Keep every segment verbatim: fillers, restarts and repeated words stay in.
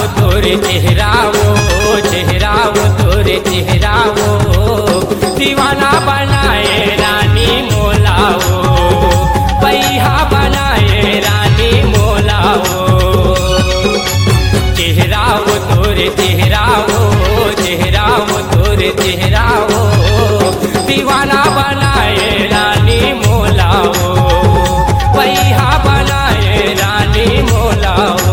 वो तोरे चेहरा वो चेहरा वो तोरे चेहरा वो दीवाना बनाए रानी मोला वो पैहा बनाए रानी मोला वो चेहरा वो तोरे चेहरा वो चेहरा वो तोरे चेहरा वो दीवाना बनाए रानी मोला वो पैहा बनाए रानी मोला वो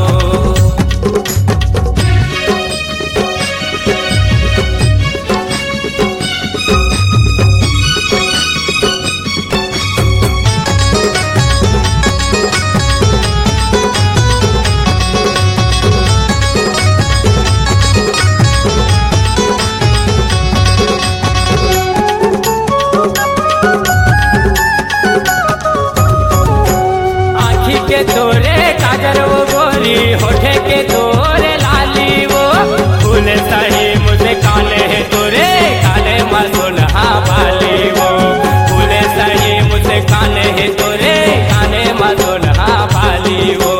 के तोरे काजर वो गोरी होठे के तोरे लाली वो फूल सही मुझे काले है तोरे काले मसुनहा वाली वो फूल सही मुझे काले है तोरे काले मसुनहा वाली वो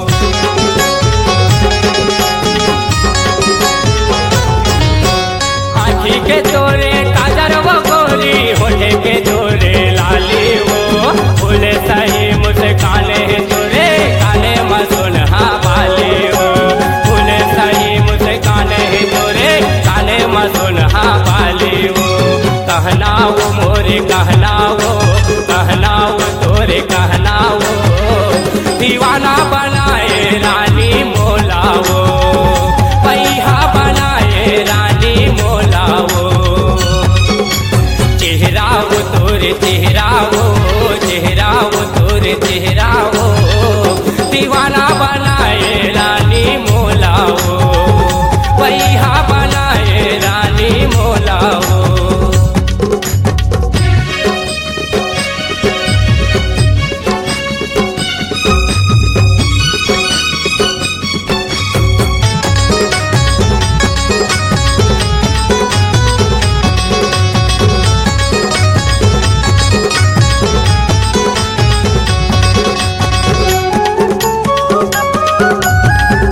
आँखी के तोरे काजर वो गोरी होठे के तोरे लाली वो फूल सही मुझे काले है तोरे काले मसुनहा वाली वो फूल सही मुझे काले है तोरे काले मसुनहा वाली वो कहना वो मोरे कहना वो कहना वो तोरे कहना वो दीवाना बनाए रानी मोला वो पैहा बनाए रानी मोला वो चेहरा वो तोरे चेहरा वो चेहरा वो तोरे चेहरा वो दीवाना बनाए रानी मोला वो पैहा बनाए रानी मोला वो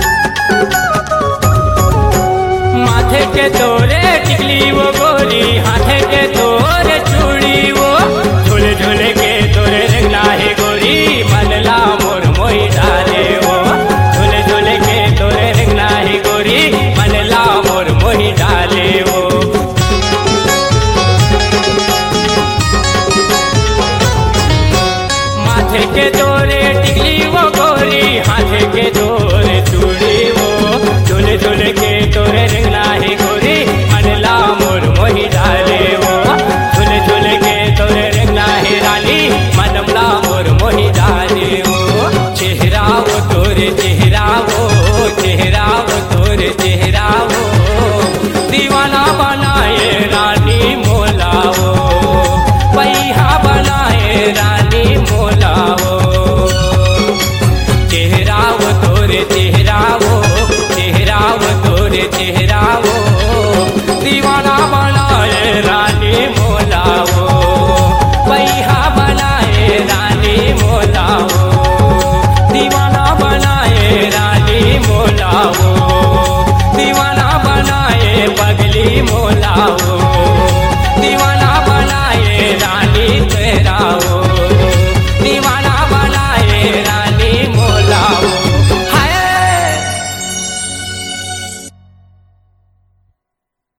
के तोरे टिकली वो गोरी